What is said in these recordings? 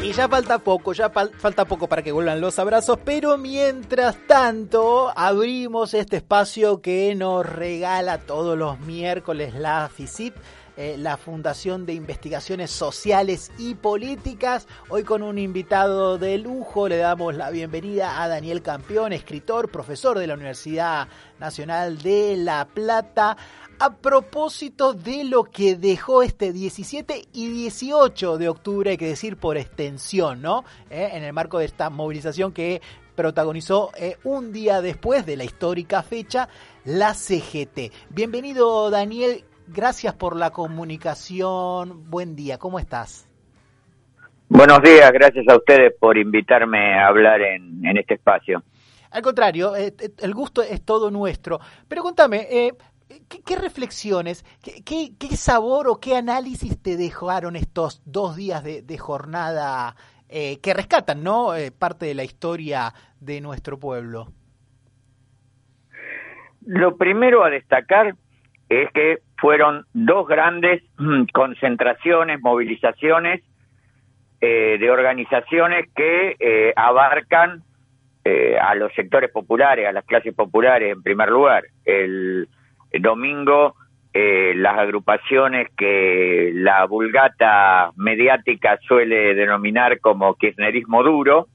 Y ya falta poco, falta poco para que vuelvan los abrazos, pero mientras tanto abrimos este espacio que nos regala todos los miércoles la FICIP, la Fundación de Investigaciones Sociales y Políticas. Hoy con un invitado de lujo le damos la bienvenida a Daniel Campión, escritor, profesor de la Universidad Nacional de La Plata, a propósito de lo que dejó este 17 y 18 de octubre, hay que decir por extensión, ¿no? En el marco de esta movilización que protagonizó un día después de la histórica fecha, la CGT. Bienvenido, Daniel. Gracias por la comunicación. Buen día, ¿cómo estás? Buenos días, gracias a ustedes por invitarme a hablar en este espacio. Al contrario, el gusto es todo nuestro. Pero contame, ¿qué reflexiones, qué sabor o qué análisis te dejaron estos 2 días de jornada que rescatan, ¿no? Parte de la historia de nuestro pueblo. Lo primero a destacar es que fueron 2 grandes concentraciones, movilizaciones de organizaciones que abarcan a los sectores populares, a las clases populares en primer lugar. El domingo las agrupaciones que la vulgata mediática suele denominar como kirchnerismo duro,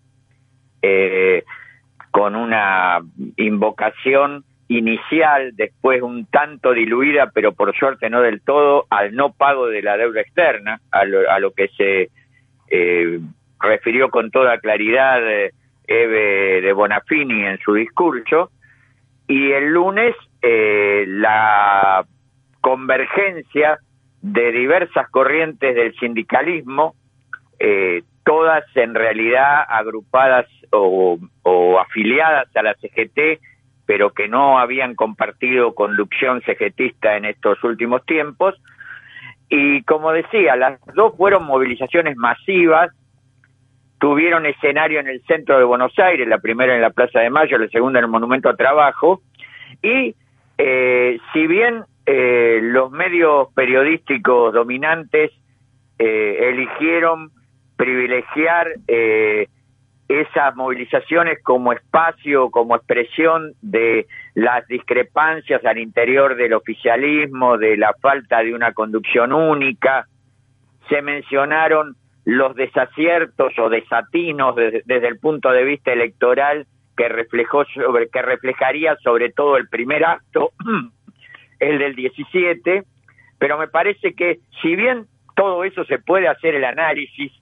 con una invocación inicial, después un tanto diluida, pero por suerte no del todo, al no pago de la deuda externa, a lo que se refirió con toda claridad Eve de Bonafini en su discurso, y el lunes la convergencia de diversas corrientes del sindicalismo, todas en realidad agrupadas o afiliadas a la CGT, pero que no habían compartido conducción CGTista en estos últimos tiempos. Y como decía, las 2 fueron movilizaciones masivas, tuvieron escenario en el centro de Buenos Aires, la primera en la Plaza de Mayo, la segunda en el Monumento a Trabajo, y si bien los medios periodísticos dominantes eligieron privilegiar esas movilizaciones como espacio, como expresión de las discrepancias al interior del oficialismo, de la falta de una conducción única, se mencionaron los desaciertos o desatinos desde el punto de vista electoral que reflejaría sobre todo el primer acto, el del 17, pero me parece que si bien todo eso se puede hacer el análisis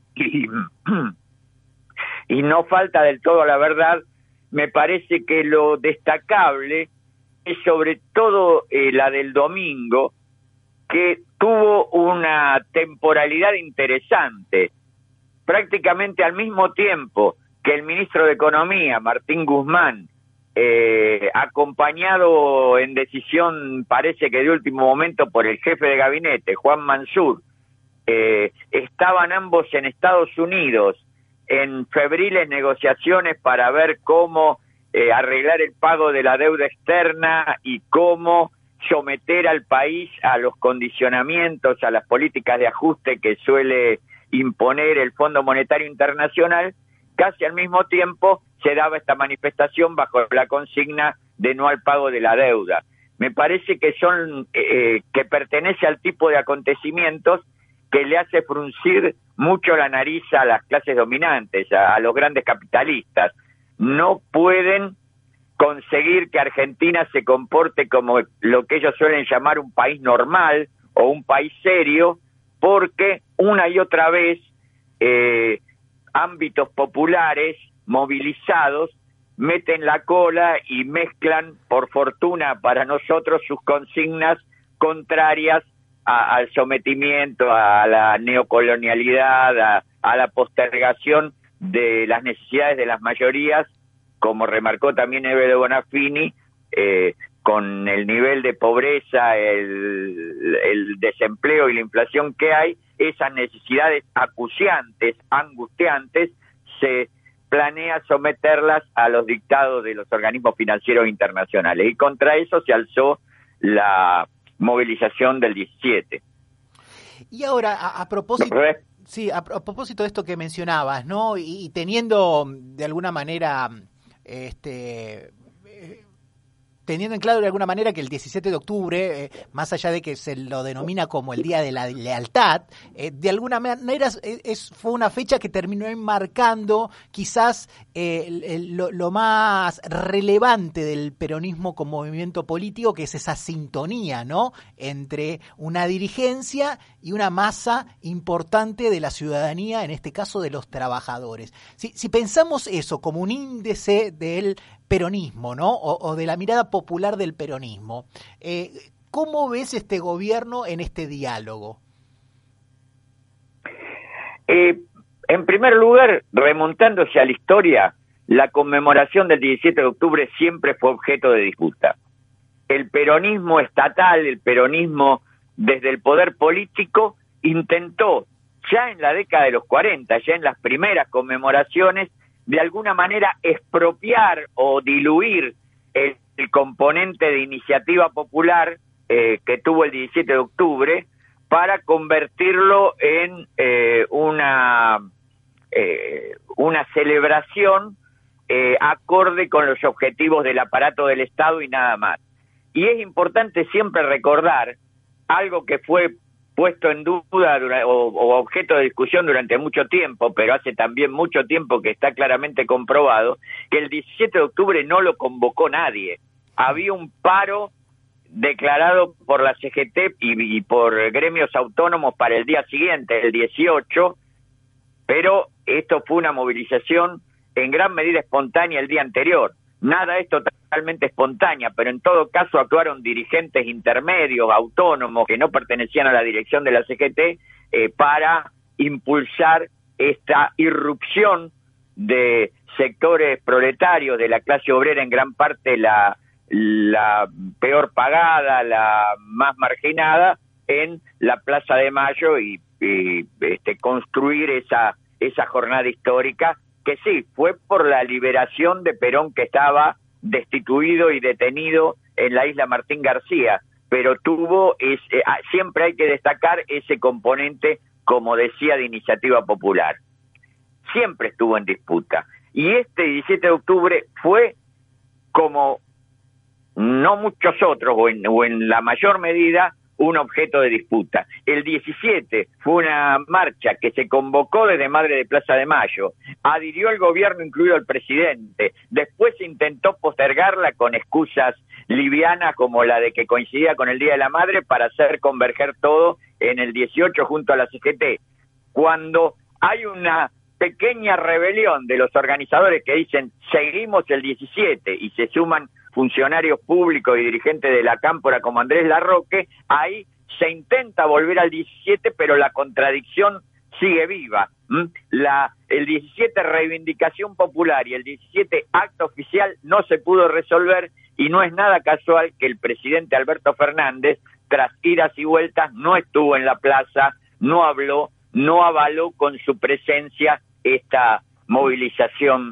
y no falta del todo la verdad, me parece que lo destacable es sobre todo la del domingo, que tuvo una temporalidad interesante. Prácticamente al mismo tiempo que el ministro de Economía, Martín Guzmán, acompañado en decisión, parece que de último momento, por el jefe de gabinete, Juan Mansur, estaban ambos en Estados Unidos en febriles negociaciones para ver cómo arreglar el pago de la deuda externa y cómo someter al país a los condicionamientos, a las políticas de ajuste que suele imponer el Fondo Monetario Internacional. Casi al mismo tiempo se daba esta manifestación bajo la consigna de no al pago de la deuda. Me parece que que pertenece al tipo de acontecimientos que le hace fruncir mucho la nariz a las clases dominantes, a los grandes capitalistas. No pueden conseguir que Argentina se comporte como lo que ellos suelen llamar un país normal o un país serio, porque una y otra vez ámbitos populares movilizados meten la cola y mezclan, por fortuna para nosotros, sus consignas contrarias al sometimiento, a la neocolonialidad, a la postergación de las necesidades de las mayorías, como remarcó también Eve de Bonafini, con el nivel de pobreza, el desempleo y la inflación que hay, esas necesidades acuciantes, angustiantes, se planea someterlas a los dictados de los organismos financieros internacionales. Y contra eso se alzó la movilización del 17. Y ahora, a propósito... Sí, a propósito de esto que mencionabas, ¿no? Y teniendo de alguna manera, teniendo en claro de alguna manera que el 17 de octubre, más allá de que se lo denomina como el Día de la Lealtad, de alguna manera fue una fecha que terminó enmarcando quizás lo más relevante del peronismo como movimiento político, que es esa sintonía, ¿no?, entre una dirigencia y una masa importante de la ciudadanía, en este caso de los trabajadores. Si pensamos eso como un índice del peronismo, ¿no?, o de la mirada popular del peronismo, ¿cómo ves este gobierno en este diálogo? En primer lugar, remontándose a la historia, la conmemoración del 17 de octubre siempre fue objeto de disputa. El peronismo estatal, el peronismo desde el poder político, intentó, ya en la década de los 40, ya en las primeras conmemoraciones, de alguna manera expropiar o diluir el componente de iniciativa popular que tuvo el 17 de octubre para convertirlo en una celebración acorde con los objetivos del aparato del Estado y nada más. Y es importante siempre recordar algo que fue puesto en duda o objeto de discusión durante mucho tiempo, pero hace también mucho tiempo que está claramente comprobado, que el 17 de octubre no lo convocó nadie. Había un paro declarado por la CGT y por gremios autónomos para el día siguiente, el 18, pero esto fue una movilización en gran medida espontánea el día anterior. Nada es totalmente espontánea, pero en todo caso actuaron dirigentes intermedios, autónomos, que no pertenecían a la dirección de la CGT, para impulsar esta irrupción de sectores proletarios de la clase obrera, en gran parte la peor pagada, la más marginada, en la Plaza de Mayo y construir esa jornada histórica, que sí, fue por la liberación de Perón, que estaba destituido y detenido en la isla Martín García, pero siempre hay que destacar ese componente, como decía, de iniciativa popular. Siempre estuvo en disputa. Y este 17 de octubre fue, como no muchos otros, o en la mayor medida, un objeto de disputa. El 17 fue una marcha que se convocó desde Madre de Plaza de Mayo, adhirió el gobierno, incluido el presidente, después se intentó postergarla con excusas livianas como la de que coincidía con el Día de la Madre para hacer converger todo en el 18 junto a la CGT. Cuando hay una pequeña rebelión de los organizadores que dicen seguimos el 17 y se suman funcionarios públicos y dirigentes de la Cámpora como Andrés Larroque, ahí se intenta volver al 17, pero la contradicción sigue viva. El 17 reivindicación popular y el 17 acto oficial no se pudo resolver, y no es nada casual que el presidente Alberto Fernández, tras idas y vueltas, no estuvo en la plaza, no habló, no avaló con su presencia esta movilización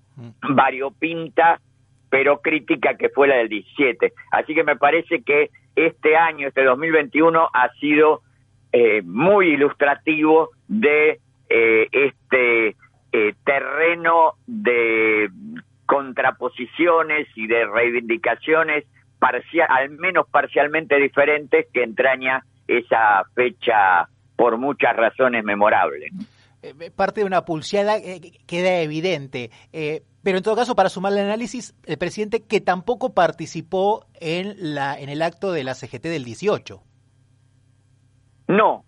variopinta pero crítica que fue la del 17. Así que me parece que este año, este 2021, ha sido muy ilustrativo de este terreno de contraposiciones y de reivindicaciones al menos parcialmente diferentes que entraña esa fecha por muchas razones memorables. Parte de una pulseada queda evidente, pero en todo caso, para sumarle al análisis, el presidente que tampoco participó en el acto de la CGT del 18. No,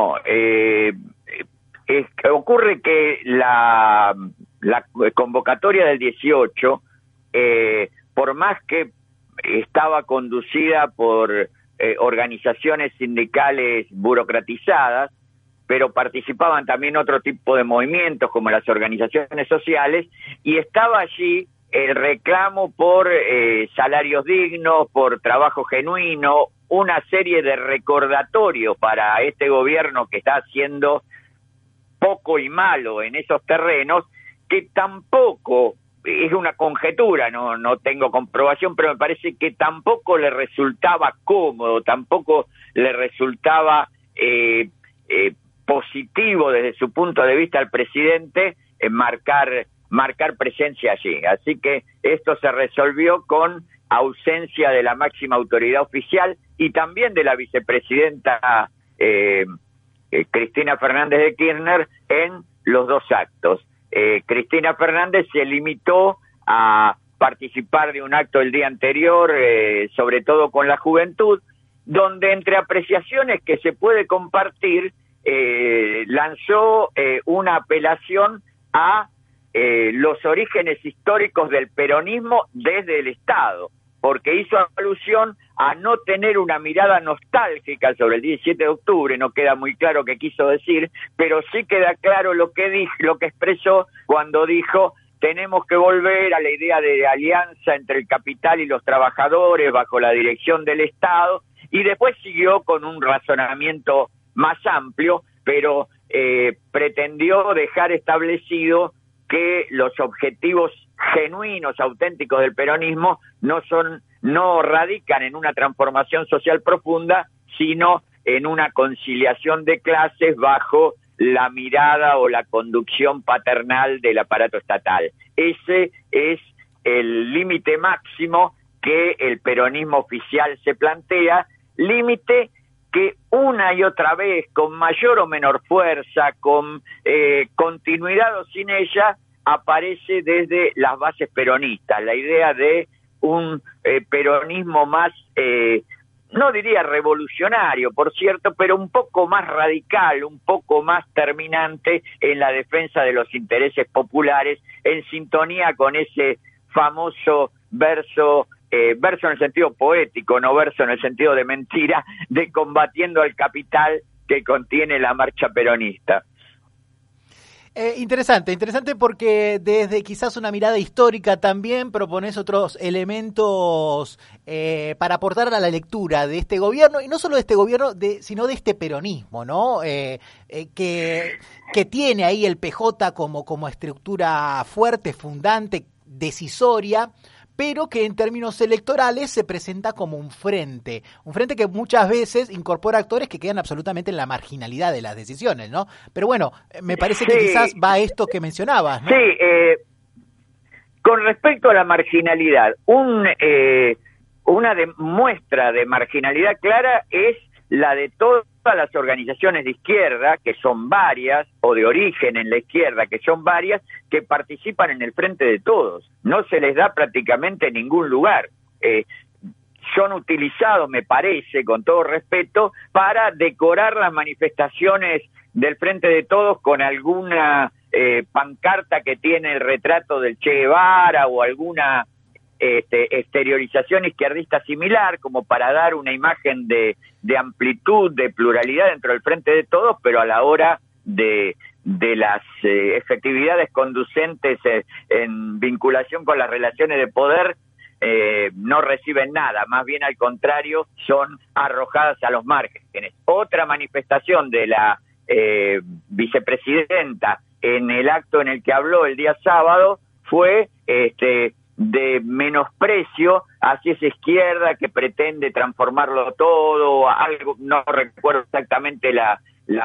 ocurre que la convocatoria del 18, por más que estaba conducida por organizaciones sindicales burocratizadas, pero participaban también otro tipo de movimientos como las organizaciones sociales, y estaba allí el reclamo por salarios dignos, por trabajo genuino, una serie de recordatorios para este gobierno que está haciendo poco y malo en esos terrenos, que tampoco, es una conjetura, no tengo comprobación, pero me parece que tampoco le resultaba cómodo, tampoco le resultaba positivo desde su punto de vista al presidente marcar presencia allí. Así que esto se resolvió con ausencia de la máxima autoridad oficial y también de la vicepresidenta Cristina Fernández de Kirchner en los dos actos. Cristina Fernández se limitó a participar de un acto el día anterior, sobre todo con la juventud, donde entre apreciaciones que se puede compartir, lanzó una apelación a los orígenes históricos del peronismo desde el Estado, porque hizo alusión a no tener una mirada nostálgica sobre el 17 de octubre, no queda muy claro qué quiso decir, pero sí queda claro lo que expresó cuando dijo: tenemos que volver a la idea de alianza entre el capital y los trabajadores bajo la dirección del Estado, y después siguió con un razonamiento más amplio, pero pretendió dejar establecido que los objetivos genuinos, auténticos del peronismo no radican en una transformación social profunda, sino en una conciliación de clases bajo la mirada o la conducción paternal del aparato estatal. Ese es el límite máximo que el peronismo oficial se plantea, límite que una y otra vez, con mayor o menor fuerza, con continuidad o sin ella, aparece desde las bases peronistas, la idea de un peronismo más, no diría revolucionario, por cierto, pero un poco más radical, un poco más terminante en la defensa de los intereses populares, en sintonía con ese famoso verso en el sentido poético, no verso en el sentido de mentira, de combatiendo al capital que contiene la marcha peronista. Interesante porque desde quizás una mirada histórica también propones otros elementos para aportar a la lectura de este gobierno, y no solo de este gobierno, sino de este peronismo, ¿no? Que tiene ahí el PJ como estructura fuerte, fundante, decisoria, pero que en términos electorales se presenta como un frente que muchas veces incorpora actores que quedan absolutamente en la marginalidad de las decisiones, ¿no? Pero bueno, me parece que quizás va a esto que mencionabas, ¿no? Sí, con respecto a la marginalidad, una muestra de marginalidad clara es la de todas las organizaciones de izquierda, que son varias, o de origen en la izquierda, que son varias, que participan en el Frente de Todos. No se les da prácticamente ningún lugar. Son utilizados, me parece, con todo respeto, para decorar las manifestaciones del Frente de Todos con alguna pancarta que tiene el retrato del Che Guevara o alguna exteriorización izquierdista similar, como para dar una imagen de amplitud, de pluralidad dentro del Frente de Todos, pero a la hora de las efectividades conducentes en vinculación con las relaciones de poder, no reciben nada, más bien al contrario, son arrojadas a los márgenes. Otra manifestación de la vicepresidenta en el acto en el que habló el día sábado fue de menosprecio hacia esa izquierda que pretende transformarlo todo, algo, no recuerdo exactamente la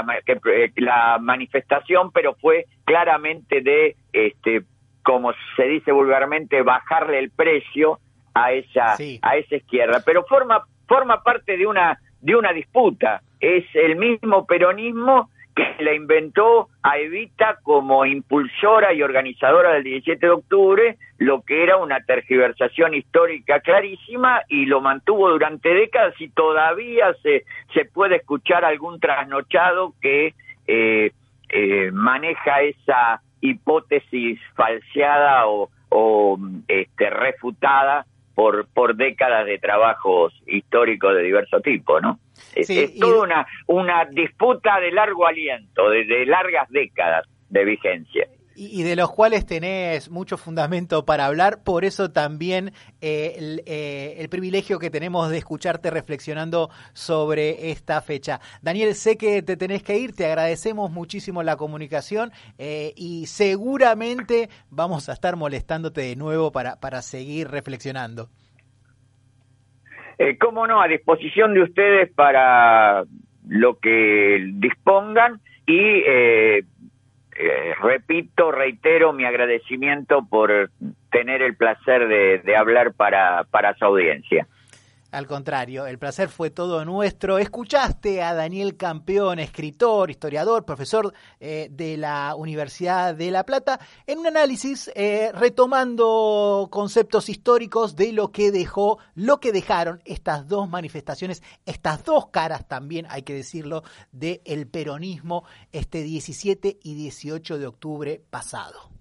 manifestación, pero fue claramente de, como se dice vulgarmente, bajarle el precio a esa izquierda, pero forma parte de una disputa. Es el mismo peronismo que la inventó a Evita como impulsora y organizadora del 17 de octubre, lo que era una tergiversación histórica clarísima, y lo mantuvo durante décadas, y todavía se puede escuchar algún trasnochado que maneja esa hipótesis falseada o refutada por décadas de trabajos históricos de diverso tipo, ¿no? Sí, es toda una disputa de largo aliento, de largas décadas de vigencia. Y de los cuales tenés mucho fundamento para hablar, por eso también el privilegio que tenemos de escucharte reflexionando sobre esta fecha. Daniel, sé que te tenés que ir, te agradecemos muchísimo la comunicación y seguramente vamos a estar molestándote de nuevo para seguir reflexionando. Cómo no, a disposición de ustedes para lo que dispongan, y reitero mi agradecimiento por tener el placer de hablar para su audiencia. Al contrario, el placer fue todo nuestro. Escuchaste a Daniel Campeón, escritor, historiador, profesor de la Universidad de La Plata, en un análisis retomando conceptos históricos de lo que dejaron estas dos manifestaciones, estas dos caras también, hay que decirlo, del peronismo este 17 y 18 de octubre pasado.